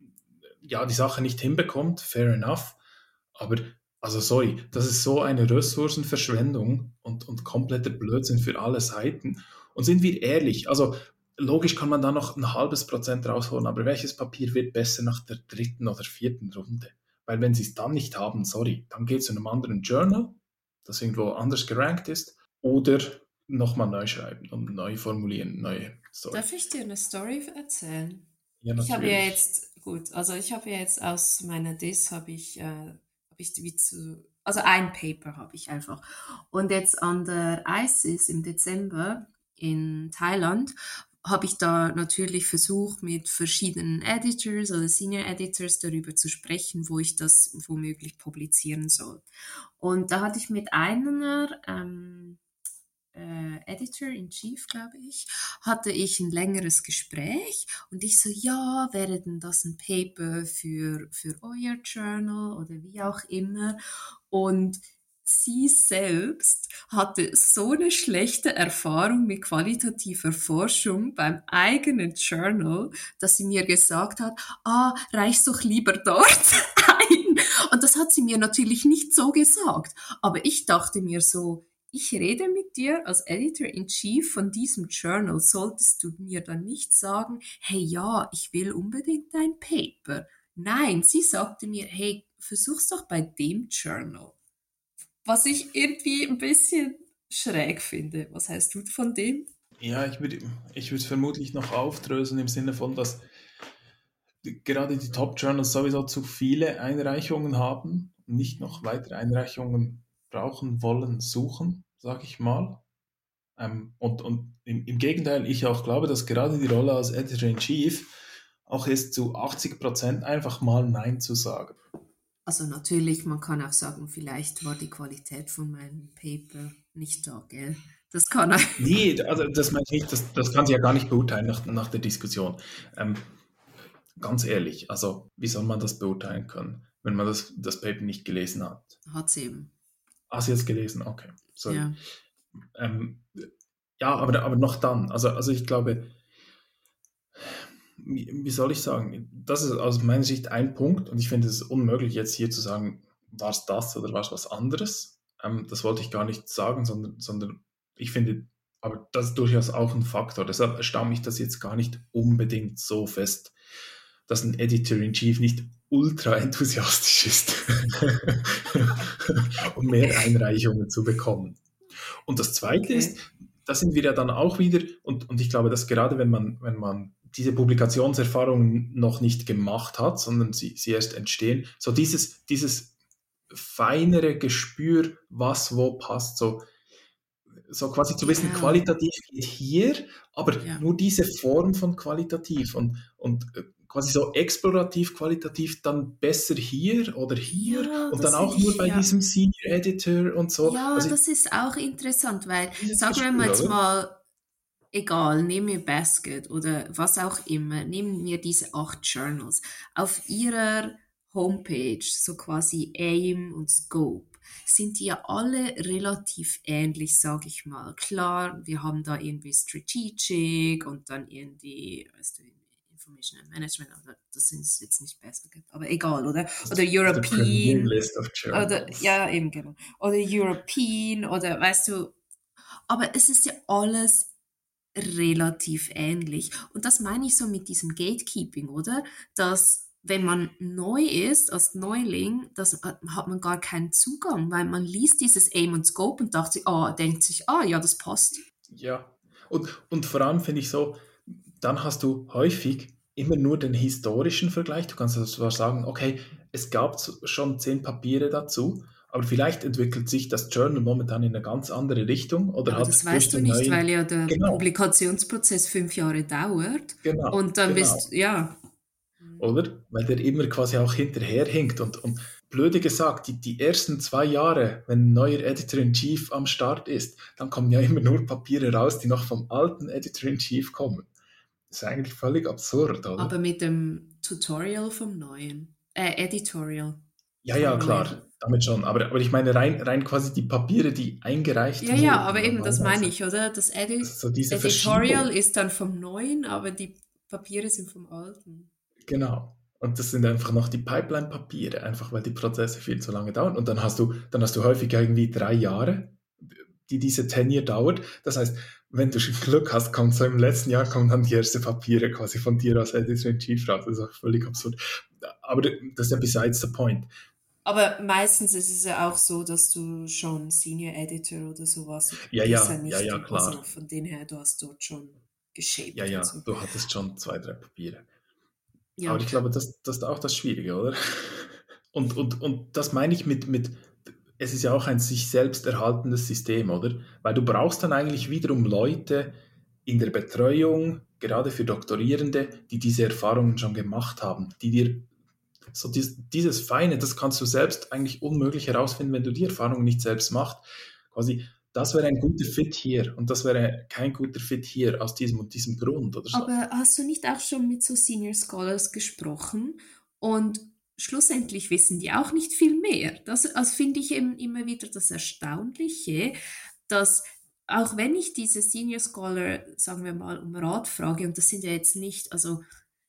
ja, die Sache nicht hinbekommt. Fair enough. Aber also sorry, das ist so eine Ressourcenverschwendung und und, und kompletter Blödsinn für alle Seiten. Und sind wir ehrlich, also logisch kann man da noch ein halbes Prozent rausholen, aber welches Papier wird besser nach der dritten oder vierten Runde? Weil wenn sie es dann nicht haben, sorry, dann geht es zu einem anderen Journal, das irgendwo anders gerankt ist, oder nochmal neu schreiben und neu formulieren, neue Story. Darf ich dir eine Story erzählen? Ja, Ich habe ja natürlich. jetzt, gut, also ich habe ja jetzt aus meiner Dis habe ich, äh, habe ich wie zu, also ein Paper habe ich einfach. Und jetzt an der I C I S im Dezember in Thailand habe ich da natürlich versucht, mit verschiedenen Editors oder Senior Editors darüber zu sprechen, wo ich das womöglich publizieren soll. Und da hatte ich mit einer ähm, äh, Editor-in-Chief, glaube ich, hatte ich ein längeres Gespräch und ich so, ja, wäre denn das ein Paper für, für euer Journal oder wie auch immer? Und sie selbst hatte so eine schlechte Erfahrung mit qualitativer Forschung beim eigenen Journal, dass sie mir gesagt hat, ah, reich's doch lieber dort ein. Und das hat sie mir natürlich nicht so gesagt. Aber ich dachte mir so, ich rede mit dir als Editor-in-Chief von diesem Journal, solltest du mir dann nicht sagen, hey ja, ich will unbedingt dein Paper. Nein, sie sagte mir, hey, versuch's doch bei dem Journal. Was ich irgendwie ein bisschen schräg finde. Was heißt du von dem? Ja, ich würde ich würde es vermutlich noch aufdröseln im Sinne von, dass gerade die Top-Journals sowieso zu viele Einreichungen haben und nicht noch weitere Einreichungen brauchen, wollen, suchen, sage ich mal. Ähm, und und im, im Gegenteil, ich auch glaube, dass gerade die Rolle als Editor-in-Chief auch ist, zu achtzig Prozent einfach mal Nein zu sagen. Also natürlich, man kann auch sagen, vielleicht war die Qualität von meinem Paper nicht da, gell? Das kann er. Nee, also das meine ich nicht, das, das kann sie ja gar nicht beurteilen nach, nach der Diskussion. Ähm, ganz ehrlich, also wie soll man das beurteilen können, wenn man das, das Paper nicht gelesen hat? Hat's eben. Ah, sie hat es gelesen, okay, sorry. Ja. Ähm, ja, aber, aber noch dann, also, also ich glaube, wie, wie soll ich sagen, das ist aus meiner Sicht ein Punkt und ich finde es unmöglich jetzt hier zu sagen, war es das oder war es was anderes. Ähm, das wollte ich gar nicht sagen, sondern, sondern ich finde, aber das ist durchaus auch ein Faktor. Deshalb erstaunt mich das jetzt gar nicht unbedingt so fest, dass ein Editor-in-Chief nicht ultra enthusiastisch ist, um mehr Einreichungen zu bekommen. Und das Zweite Okay. ist, da sind wir ja dann auch wieder, und, und ich glaube, dass gerade wenn man, wenn man diese Publikationserfahrungen noch nicht gemacht hat, sondern sie, sie erst entstehen, so dieses, dieses feinere Gespür, was wo passt, so, so quasi zu wissen, Ja, qualitativ geht hier, aber ja. nur diese Form von qualitativ und, und äh, quasi so explorativ, qualitativ dann besser hier oder hier Ja, und dann das finde auch nur ich, bei ja. diesem Senior Editor und so. Ja, Also das ist auch interessant, weil, dieses sagen wir Gespür, jetzt oder? mal, egal, nehmen wir Basket oder was auch immer, nehmen wir diese acht Journals. Auf ihrer Homepage, so quasi Aim und Scope, sind die ja alle relativ ähnlich, sage ich mal. Klar, wir haben da irgendwie Strategic und dann irgendwie, weißt du, Information and Management, aber das sind jetzt nicht Basket, aber egal, oder? Das Oder ist the Premier European, List of oder, Journals. ja, eben genau. Oder European, oder weißt du, aber es ist ja alles relativ ähnlich. Und das meine ich so mit diesem Gatekeeping, oder? Dass wenn man neu ist, als Neuling, das hat man gar keinen Zugang, weil man liest dieses Aim und Scope und dachte, ah, denkt sich, ah, ja, das passt. Ja, und, und vor allem finde ich so, dann hast du häufig immer nur den historischen Vergleich. Du kannst also zwar sagen, okay, es gab z- schon zehn Papiere dazu, aber vielleicht entwickelt sich das Journal momentan in eine ganz andere Richtung oder Aber das hat durch weißt du den nicht, weil neuen. ja der Genau, Publikationsprozess fünf Jahre dauert genau, und dann genau. bist, ja. Oder? Weil der immer quasi auch hinterherhinkt. Und, und blöde gesagt, die, die ersten zwei Jahre, wenn ein neuer Editor-in-Chief am Start ist, dann kommen ja immer nur Papiere raus, die noch vom alten Editor-in-Chief kommen. Das ist eigentlich völlig absurd, oder? Aber mit dem Tutorial vom Neuen, äh, Editorial Ja, vom ja, Neuen. klar, damit schon. Aber, aber ich meine rein, rein quasi die Papiere, die eingereicht Ja, ja, wurden, aber eben, das meine normalerweise. ich, oder? Das Edi So diese Editorial Verschiebung. ist dann vom Neuen, aber die Papiere sind vom Alten. Genau. Und das sind einfach noch die Pipeline-Papiere, einfach weil die Prozesse viel zu lange dauern. Und dann hast du, dann hast du häufig irgendwie drei Jahre, die diese Tenure dauert. Das heißt, wenn du Glück hast, kommt so im letzten Jahr kommen dann die ersten Papiere quasi von dir als Editor-in-Chief raus. Das ist auch völlig absurd. Aber das ist ja besides the point. Aber meistens ist es ja auch so, dass du schon Senior Editor oder sowas Ja, ist ja ja, nicht. ja, ja, klar. Also von dem her, du hast dort schon geshaped. Ja, ja, so. du hattest schon zwei, drei Papiere. Ja. Aber ich glaube, das, das ist auch das Schwierige, oder? Und, und, und das meine ich mit, mit, es ist ja auch ein sich selbst erhaltendes System, oder? Weil du brauchst dann eigentlich wiederum Leute in der Betreuung, gerade für Doktorierende, die diese Erfahrungen schon gemacht haben, die dir so dies, dieses Feine, das kannst du selbst eigentlich unmöglich herausfinden, wenn du die Erfahrungen nicht selbst machst. Quasi, das wäre ein guter Fit hier und das wäre kein guter Fit hier aus diesem und diesem Grund oder so. Aber hast du nicht auch schon mit so Senior Scholars gesprochen und schlussendlich wissen die auch nicht viel mehr? Das also finde ich eben immer wieder das Erstaunliche, dass auch wenn ich diese Senior Scholar, sagen wir mal, um Rat frage, und das sind ja jetzt nicht, also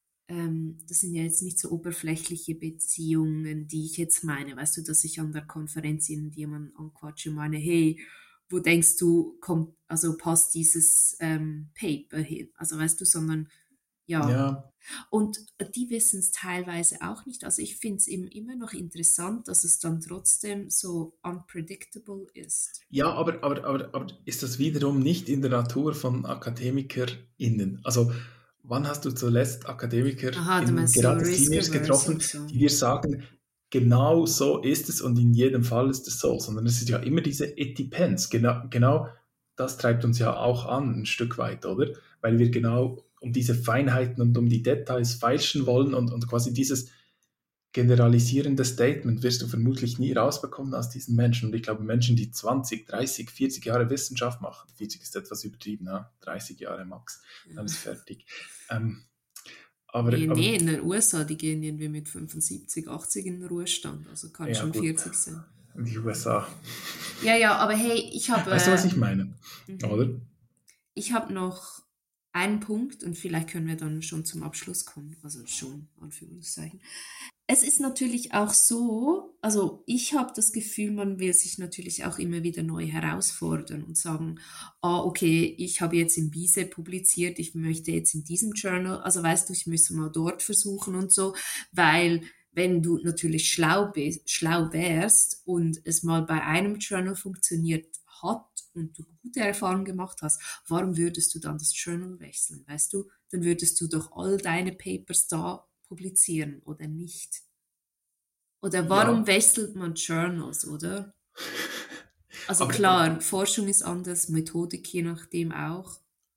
ähm, das sind ja jetzt nicht so oberflächliche Beziehungen, die ich jetzt meine, weißt du, dass ich an der Konferenz jemanden anquatsche und meine, hey, wo denkst du, kommt, also passt dieses ähm, Paper hin? Also weißt du, sondern ja. Ja, Und die wissen es teilweise auch nicht. Also ich finde es eben immer noch interessant, dass es dann trotzdem so unpredictable ist. ja aber, aber, aber, aber ist das wiederum nicht in der Natur von AkademikerInnen? Also wann hast du zuletzt Aha, du AkademikerInnen, meinst so gerade risk Seniors averse getroffen, und so. die dir sagen, genau so ist es und in jedem Fall ist es so, sondern es ist ja immer diese It depends. Genau, genau das treibt uns ja auch an, ein Stück weit, oder? Weil wir genau um diese Feinheiten und um die Details feilschen wollen und, und quasi dieses generalisierende Statement wirst du vermutlich nie rausbekommen aus diesen Menschen. Und ich glaube, Menschen, die zwanzig, dreißig, vierzig Jahre Wissenschaft machen, vierzig ist etwas übertrieben, ja? dreißig Jahre max, dann ist fertig. Ähm, aber, Nee, aber, nee, in den U S A, die gehen irgendwie mit fünfundsiebzig, achtzig in den Ruhestand. Also kann ja, schon gut, vierzig sein. die U S A. Ja, ja, aber hey, ich habe... Weißt du, was ich meine? Mhm. Oder? Ich habe noch einen Punkt und vielleicht können wir dann schon zum Abschluss kommen. Also schon, Anführungszeichen. Es ist natürlich auch so, also ich habe das Gefühl, man will sich natürlich auch immer wieder neu herausfordern und sagen, ah, okay, ich habe jetzt in Bise publiziert, ich möchte jetzt in diesem Journal, also weißt du, ich müsste mal dort versuchen und so, weil wenn du natürlich schlau bist, schlau wärst und es mal bei einem Journal funktioniert hat und du gute Erfahrungen gemacht hast, warum würdest du dann das Journal wechseln, weißt du? Dann würdest du doch all deine Papers da publizieren oder nicht? Oder warum Ja. wechselt man Journals, oder? Also Aber, klar, Forschung ist anders, Methodik je nachdem auch.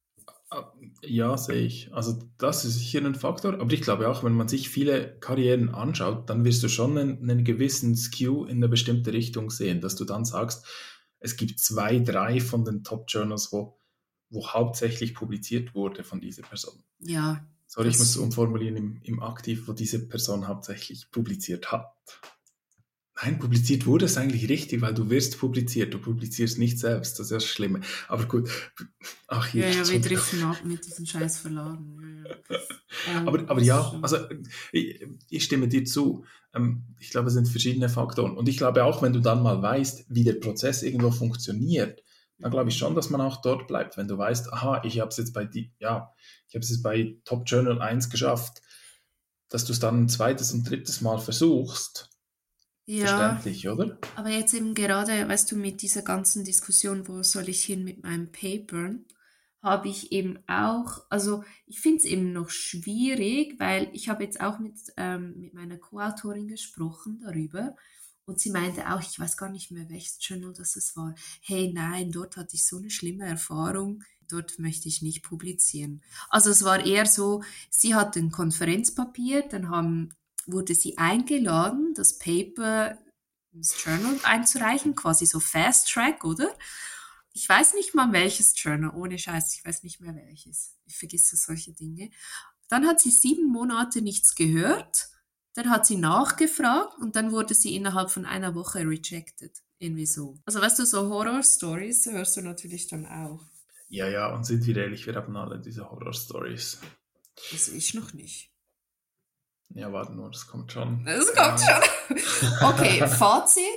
ja, sehe ich. Also das ist sicher ein Faktor. Aber ich glaube auch, wenn man sich viele Karrieren anschaut, dann wirst du schon einen, einen gewissen Skew in eine bestimmte Richtung sehen, dass du dann sagst, es gibt zwei, drei von den Top-Journals, wo, wo hauptsächlich publiziert wurde von dieser Person. Ja. Sorry, ich das- muss umformulieren im, im Aktiv, wo diese Person hauptsächlich publiziert hat. Nein, publiziert wurde es eigentlich richtig, weil du wirst publiziert, du publizierst nicht selbst, das ist das Schlimme. Aber gut, ach hier. Ja, ja, wir Entschuldigung. driften ab mit diesen scheiß Verlagen. Ja, ja. Ähm, Aber, aber das ja, stimmt. also ich, ich stimme dir zu. Ähm, Ich glaube, es sind verschiedene Faktoren. Und ich glaube auch, wenn du dann mal weißt, wie der Prozess irgendwo funktioniert, dann glaube ich schon, dass man auch dort bleibt. Wenn du weißt, aha, ich habe es jetzt bei die, ja, ich habe es jetzt bei Top Journal eins geschafft, dass du es dann ein zweites und drittes Mal versuchst. Ja, Verständlich, oder? aber jetzt eben gerade, weißt du, mit dieser ganzen Diskussion, wo soll ich hin mit meinem Paper, habe ich eben auch, also ich finde es eben noch schwierig, weil ich habe jetzt auch mit, ähm, mit meiner Co-Autorin gesprochen darüber und sie meinte auch, ich weiß gar nicht mehr, welches Journal das es war. Hey, nein, dort hatte ich so eine schlimme Erfahrung, dort möchte ich nicht publizieren. Also es war eher so, sie hat ein Konferenzpapier, dann haben, wurde sie eingeladen, das Paper ins Journal einzureichen, quasi so Fast Track, oder? Ich weiß nicht mal welches Journal, ohne Scheiß, ich weiß nicht mehr welches. Ich vergesse solche Dinge. Dann hat sie sieben Monate nichts gehört, dann hat sie nachgefragt und dann wurde sie innerhalb von einer Woche rejected. Irgendwie so. Also weißt du, so Horror-Stories hörst du natürlich dann auch. Ja, ja, und sind wir ehrlich, wir haben alle diese Horror-Stories. Das ich noch nicht. Ja, warte nur, das kommt schon. Das kommt Ja. schon. Okay, Fazit.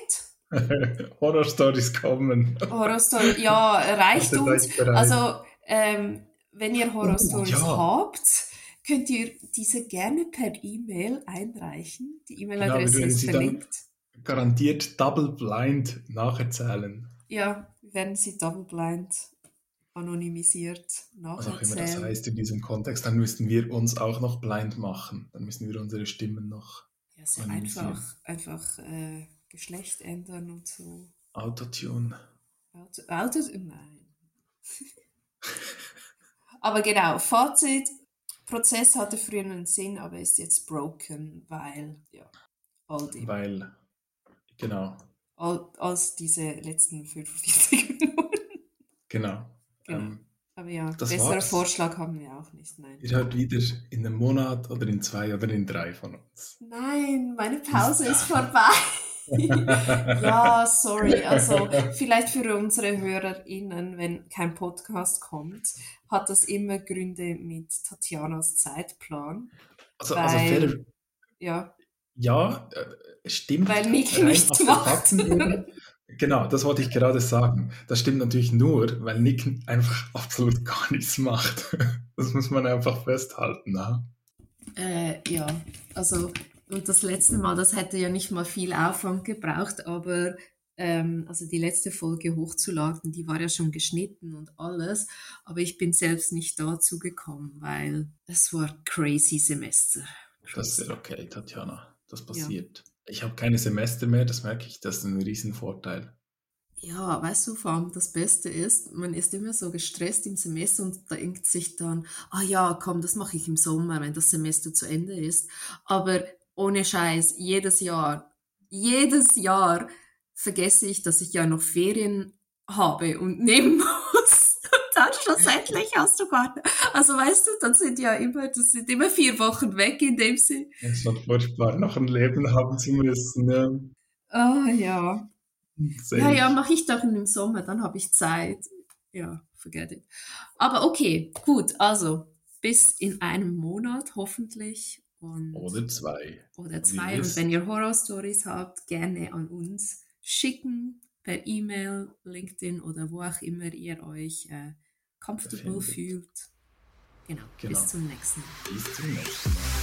Horror-Stories kommen. Horrorstory, ja, reicht Haltet uns. euch bereit. Also, ähm, wenn ihr Oh, Horrorstories ja, habt, könnt ihr diese gerne per E-Mail einreichen. Die genau, wir E-Mail-Adresse werden ist sie dann verlinkt. garantiert double blind nacherzählen. Ja, wir werden sie double blind anonymisiert Was auch immer das nacherzählen. heißt in diesem Kontext, dann müssten wir uns auch noch blind machen. Dann müssen wir unsere Stimmen noch Ja, sehr anonymisieren. einfach, einfach äh, Geschlecht ändern und so. Autotune. Auto, Auto, nein. Aber genau, Fazit, Prozess hatte früher einen Sinn, aber ist jetzt broken, weil, ja, all dem. Weil, genau, All, als diese letzten fünfundvierzig Minuten. genau. Genau. Ähm, Aber ja, das besserer war's. Vorschlag haben wir auch nicht, nein. Ihr hört wieder in einem Monat oder in zwei oder in drei von uns. Nein, meine Pause ist vorbei. Ja, sorry. Also vielleicht für unsere HörerInnen, wenn kein Podcast kommt, hat das immer Gründe mit Tatjanas Zeitplan. Also, Weil, also fair, ja, ja, äh, stimmt weil Nick rein nichts auf der macht. Faktenebene. Genau, das wollte ich gerade sagen. Das stimmt natürlich nur, weil Nick einfach absolut gar nichts macht. Das muss man einfach festhalten. Ne? Äh, ja, also, und das letzte Mal, das hätte ja nicht mal viel Aufwand gebraucht, aber ähm, also die letzte Folge hochzuladen, die war ja schon geschnitten und alles, aber ich bin selbst nicht dazu gekommen, weil es war crazy Semester. Das ist Crazy. ja okay, Tatjana. Das Ja. passiert. Ich habe keine Semester mehr, das merke ich. Das ist ein Riesenvorteil. Ja, weißt du, vor allem das Beste ist, man ist immer so gestresst im Semester und denkt sich dann, ah ja, komm, das mache ich im Sommer, wenn das Semester zu Ende ist. Aber ohne Scheiß, jedes Jahr, jedes Jahr vergesse ich, dass ich ja noch Ferien habe und nehmen muss. Und dann schlussendlich hast du gar nicht. Also weißt du, dann sind ja immer, das sind immer vier Wochen weg in dem Sinn. Es ist schon furchtbar, noch ein Leben haben zu müssen. Ja. Ah ja. Sehe Ja, ja, ich. mache ich doch im Sommer, dann habe ich Zeit. Ja, forget it. Aber okay, gut, also bis in einem Monat hoffentlich und Oder zwei. oder Wie ihr zwei. Und wisst. wenn ihr Horror-Stories habt, gerne an uns schicken per E-Mail, LinkedIn oder wo auch immer ihr euch äh, comfortable Befindet. fühlt. Genau, Genau. bis zum nächsten Mal. Bis zum nächsten Mal.